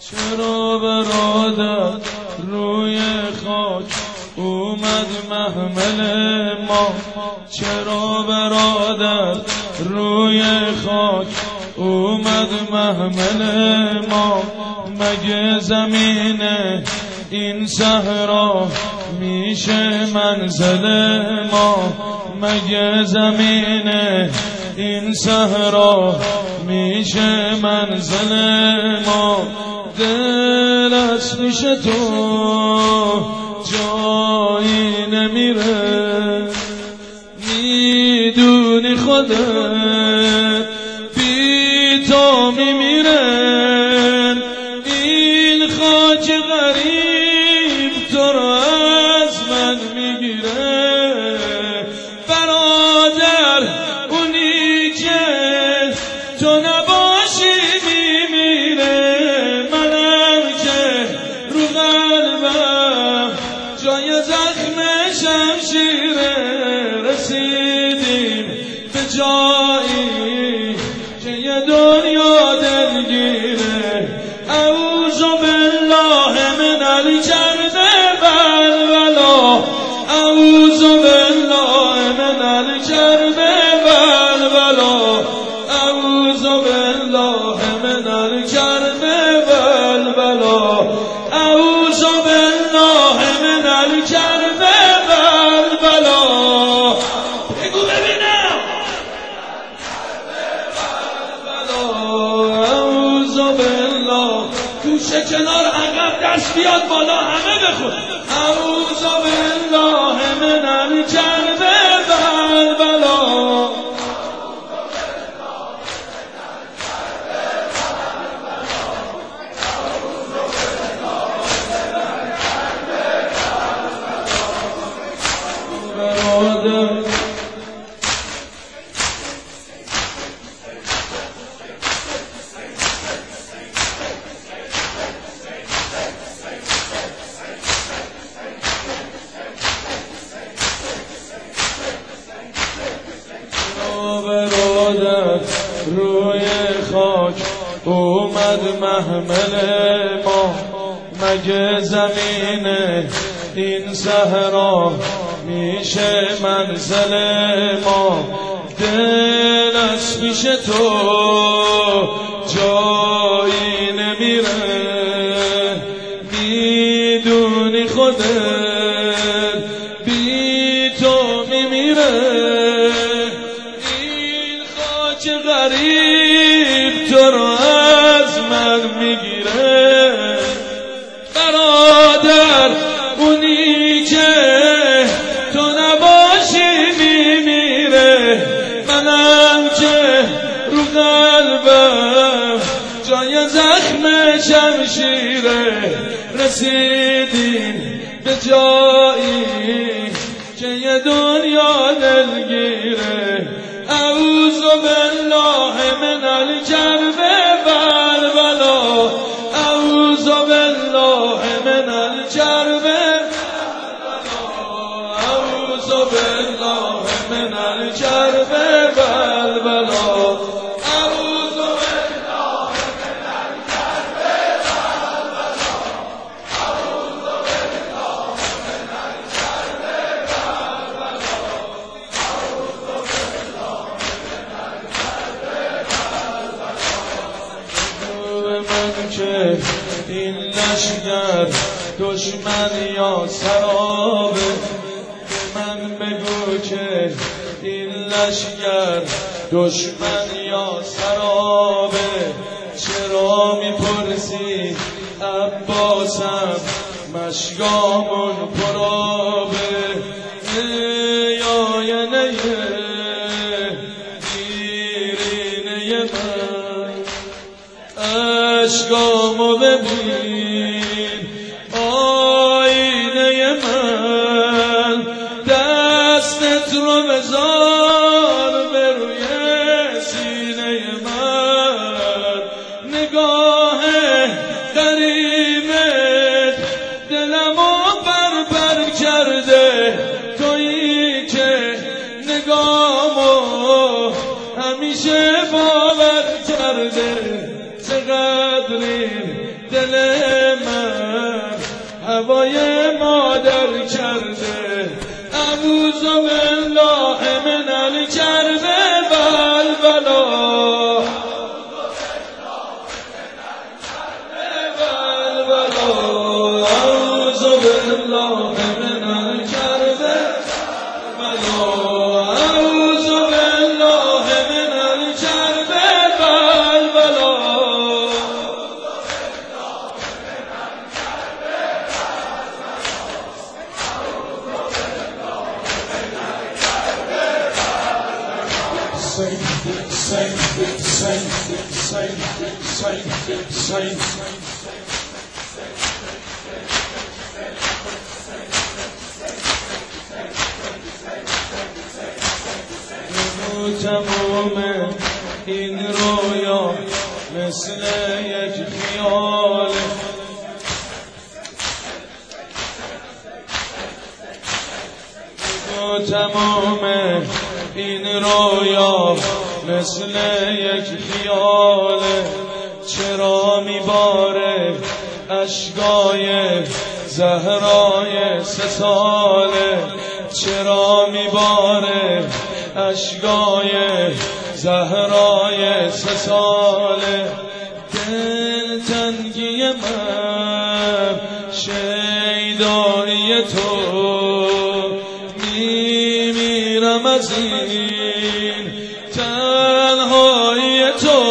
چرا برادر روی خاک اومد محمل ما؟ چرا برادر روی خاک اومد محمل ما؟ مگه زمین این صحرا میشه منزل ما؟ مگه زمین این صحرا میشه منزل ما؟ دل از پیش تو جایی نمیره، میدونی خودت بی تو میمیره. این خاک غریب تو رو از من میگیره برادر، اونی که تو نباشی میمیره. منم که رو قلبم جای زخم شمشیره، رسیدیم به جایی که یه دنیا دلگیره. اعوذ بالله من الجرد والبلا، اعوذ بالله من الجرد والبلا، اعوذ بالله من الجرد والبلا، اعوذ بالله من الجرد والبلا. بگو ببینم. اعوذ بالله. گوشه کنار عقب دست بیاد بالا، همه بخون. اعوذ بالله من الجرد والبلا. برادر روی خاک اومد محمل ما؟ مگه زمین این صحرا میشه منزل ما؟ دل از پیش تو جایی نمیره، میدونی خودت بی تو میمیره. چه غریب تو رو از من میگیره برادر، اونی که تو نباشی میمیره. منم که رو قلبم جای زخم شمشیره، رسیدیم به جایی که یه دنیا دلگیره. اعوذ بالله من الجرد والبلا، اعوذ بالله من الجرد والبلا، اعوذ بالله من الجرد والبلا، اعوذ بالله من الجرد والبلا، اعوذ بالله من الجرد که این لشگر دشمن یا سرابه. به من بگو که این لشگر دشمن یا سرابه. چرا میپرسی عباسم مشگامون پرابه؟ ای آینه دیرینه من، عشقامو ببین آینه من. دستت رو بذار به روی سینه من، نگاه غریبت دلمو بر کرده. تویی که نگاهمو همیشه باور کرده. چقدر این دل دل من هوای مادر کرده اعوذ بالله من الکرب والبلا اعوذ بالله من الکرب والبلا اعوذ بالله من الکرب والبلا تمام این رویا مثل یک خیال تمام این رویا مثل یک خیال چرا میباره اشکای زهرای 3 ساله چرا میباره اشکای زهرای 3 ساله دل تنگی من شیدایی تو میمیرم از این تنهایی تو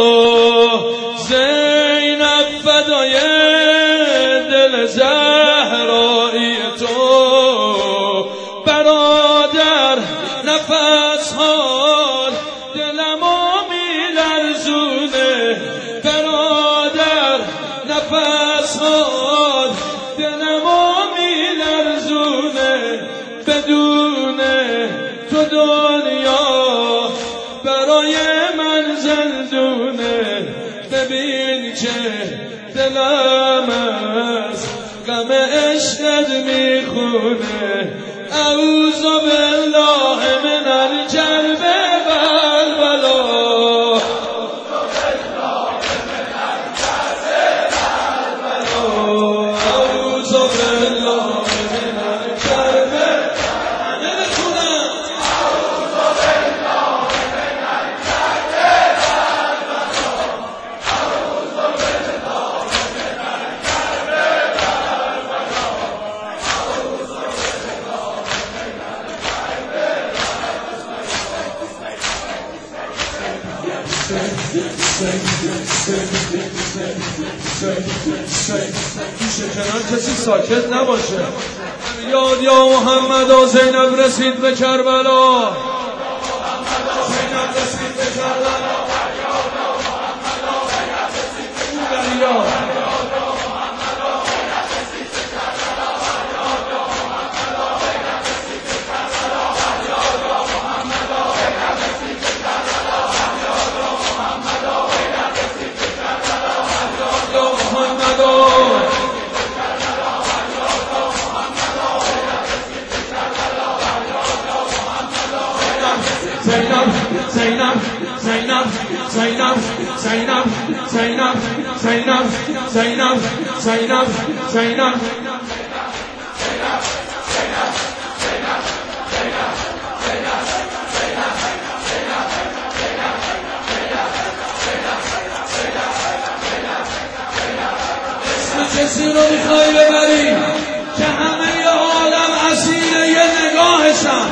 زینب فدای دل زهرایی تو برادر نفس حال دلمو میلرزونه برادر نفس حال دلمو میلرزونه بدون تو دنیا برای من زندونه ببین که دلم از غم عشقت میخونه اعوذ بالله من الکرب والبلا اعوذ بالله من الکرب پیش کنار کسی ساکت نباشه یاد یا محمد و زینب رسید به کربلا زینب رسید به کربلا Zainab, Zainab, Zainab, Zainab, Zainab, Zainab, Zainab, Zainab, Zainab, Zainab. کسی رو میخوای ببری که همه عالم اسیر یه نگاهشن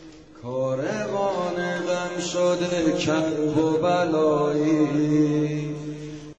کاروان غم شده کرب و بلایی العظیم.